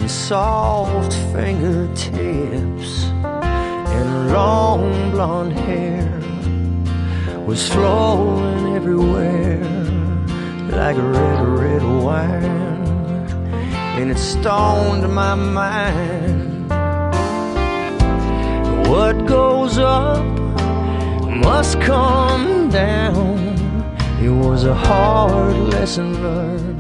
and soft fingertips, and her long blonde hair was flowing everywhere like red wine, and it stoned my mind. What goes up must come down. It was a hard lesson learned